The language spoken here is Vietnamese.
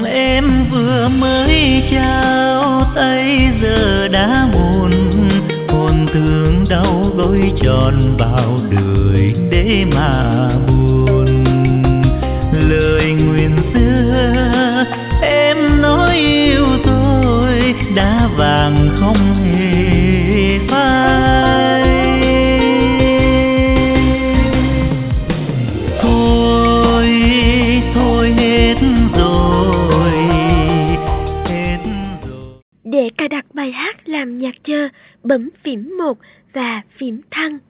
em vừa mới trao tay giờ đã muộn, hồn thương đau gối tròn vào đời để mà buồn. Lời nguyện xưa em nói yêu tôi đã vàng không hề phai. Thôi thôi hết rồi, hết rồi. Để cài đặt bài hát làm nhạc chờ, bấm phím 1 và phím thăng.